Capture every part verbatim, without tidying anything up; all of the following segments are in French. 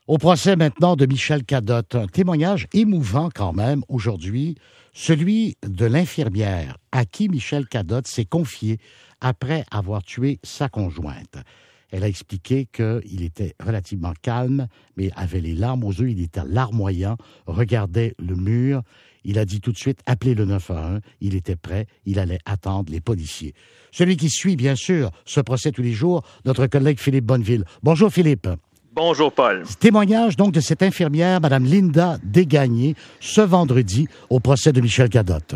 Au procès maintenant de Michel Cadotte, un témoignage émouvant quand même aujourd'hui, celui de l'infirmière à qui Michel Cadotte s'est confié après avoir tué sa conjointe. Elle a expliqué qu'il était relativement calme, mais avait les larmes aux yeux, il était larmoyant, regardait le mur. Il a dit tout de suite, appelez le neuf un un, il était prêt, il allait attendre les policiers. Celui qui suit, bien sûr, ce procès tous les jours, notre collègue Philippe Bonneville. Bonjour Philippe. Bonjour, Paul. Témoignage donc de cette infirmière, Mme Linda Desgagnés, ce vendredi au procès de Michel Cadotte.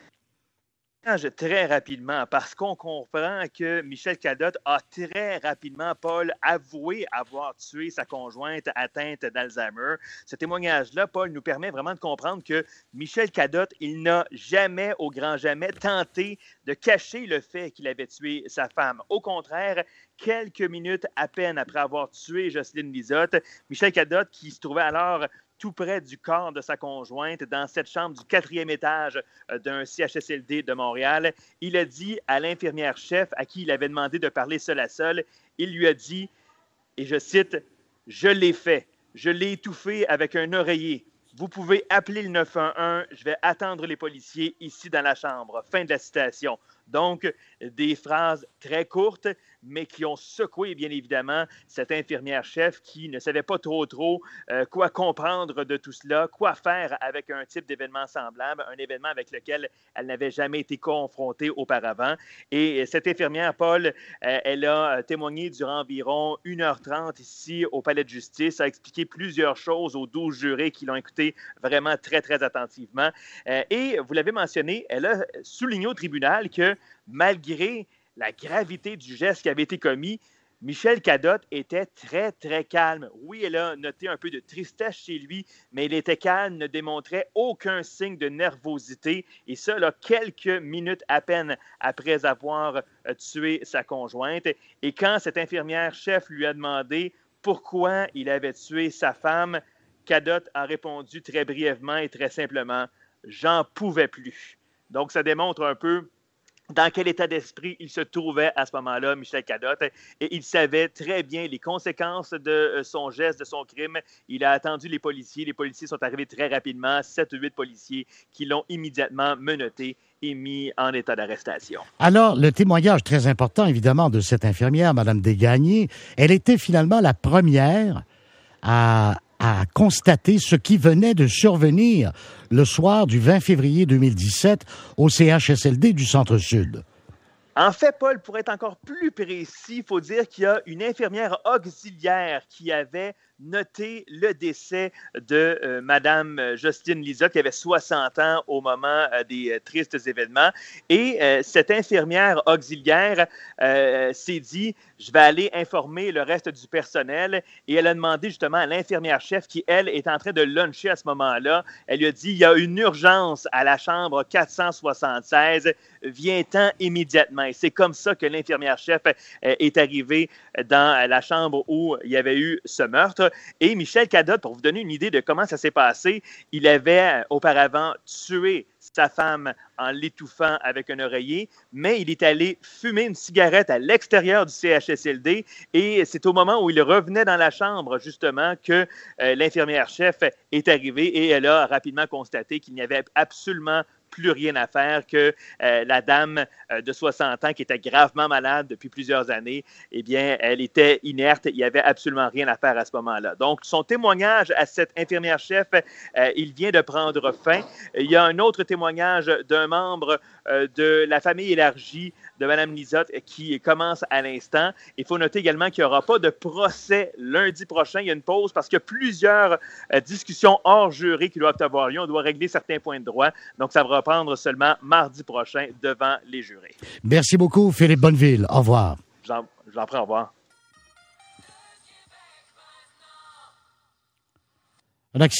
Très rapidement, parce qu'on comprend que Michel Cadotte a très rapidement, Paul, avoué avoir tué sa conjointe atteinte d'Alzheimer. Ce témoignage-là, Paul, nous permet vraiment de comprendre que Michel Cadotte, il n'a jamais, au grand jamais, tenté de cacher le fait qu'il avait tué sa femme. Au contraire, quelques minutes à peine après avoir tué Jocelyne Lizotte, Michel Cadotte, qui se trouvait alors tout près du corps de sa conjointe, dans cette chambre du quatrième étage d'un C H S L D de Montréal, il a dit à l'infirmière-chef à qui il avait demandé de parler seul à seul, il lui a dit, et je cite, « Je l'ai fait, je l'ai étouffé avec un oreiller. Vous pouvez appeler le neuf un un, je vais attendre les policiers ici dans la chambre. » Fin de la citation. Donc, des phrases très courtes, mais qui ont secoué, bien évidemment, cette infirmière-chef qui ne savait pas trop, trop euh, quoi comprendre de tout cela, quoi faire avec un type d'événement semblable, un événement avec lequel elle n'avait jamais été confrontée auparavant. Et cette infirmière, Paul, euh, elle a témoigné durant environ une heure trente ici au Palais de justice, a expliqué plusieurs choses aux douze jurés qui l'ont écouté vraiment très, très attentivement. Euh, et vous l'avez mentionné, elle a souligné au tribunal que malgré la gravité du geste qui avait été commis, Michel Cadotte était très, très calme. Oui, elle a noté un peu de tristesse chez lui, mais il était calme, ne démontrait aucun signe de nervosité. Et ça, là, quelques minutes à peine après avoir euh, tué sa conjointe. Et quand cette infirmière-chef lui a demandé pourquoi il avait tué sa femme, Cadotte a répondu très brièvement et très simplement « J'en pouvais plus ». Donc, ça démontre un peu dans quel état d'esprit il se trouvait à ce moment-là, Michel Cadotte. Et il savait très bien les conséquences de son geste, de son crime. Il a attendu les policiers. Les policiers sont arrivés très rapidement, sept ou huit policiers qui l'ont immédiatement menotté et mis en état d'arrestation. Alors, le témoignage très important, évidemment, de cette infirmière, Mme Desgagnés, elle était finalement la première à... à constater ce qui venait de survenir le soir du vingt février deux mille dix-sept au C H S L D du Centre-Sud. En fait, Paul, pour être encore plus précis, il faut dire qu'il y a une infirmière auxiliaire qui avait noté le décès de euh, Mme Jocelyne Lizotte, qui avait soixante ans au moment euh, des euh, tristes événements. Et euh, cette infirmière auxiliaire euh, s'est dit, je vais aller informer le reste du personnel. Et elle a demandé justement à l'infirmière-chef, qui, elle, est en train de luncher à ce moment-là, elle lui a dit, il y a une urgence à la chambre quatre cent soixante-seize, viens-t'en immédiatement. Et c'est comme ça que l'infirmière-chef euh, est arrivée dans la chambre où il y avait eu ce meurtre. Et Michel Cadotte, pour vous donner une idée de comment ça s'est passé, il avait auparavant tué sa femme en l'étouffant avec un oreiller, mais il est allé fumer une cigarette à l'extérieur du C H S L D et c'est au moment où il revenait dans la chambre, justement, que euh, l'infirmière-chef est arrivée et elle a rapidement constaté qu'il n'y avait absolument plus rien à faire, que euh, la dame euh, de soixante ans qui était gravement malade depuis plusieurs années, eh bien, elle était inerte. Il n'y avait absolument rien à faire à ce moment-là. Donc, son témoignage à cette infirmière-chef, euh, il vient de prendre fin. Il y a un autre témoignage d'un membre euh, de la famille élargie de Mme Lizotte qui commence à l'instant. Il faut noter également qu'il n'y aura pas de procès lundi prochain. Il y a une pause parce qu'il y a plusieurs euh, discussions hors jury qui doivent avoir lieu. On doit régler certains points de droit. Donc, ça va reprendre seulement mardi prochain devant les jurés. Merci beaucoup, Philippe Bonneville. Au revoir. J'en, j'en prie, au revoir. Un accident.